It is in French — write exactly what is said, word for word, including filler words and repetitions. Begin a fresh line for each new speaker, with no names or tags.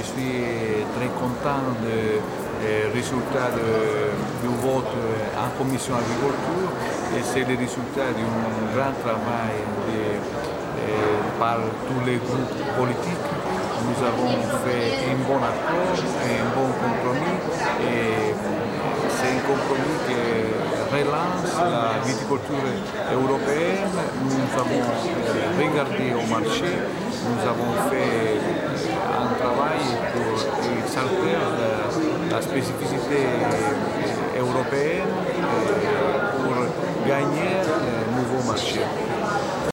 suis très content du résultat de, du vote en commission agriculture et c'est le résultat d'un grand travail de, euh, par tous les groupes politiques. Nous avons fait un bon accord, un bon compromis et c'est un compromis qui relance la viticulture européenne. Nous avons regardé au marché, nous avons fait un travail pour exalter la, la spécificité européenne pour gagner un nouveau marché.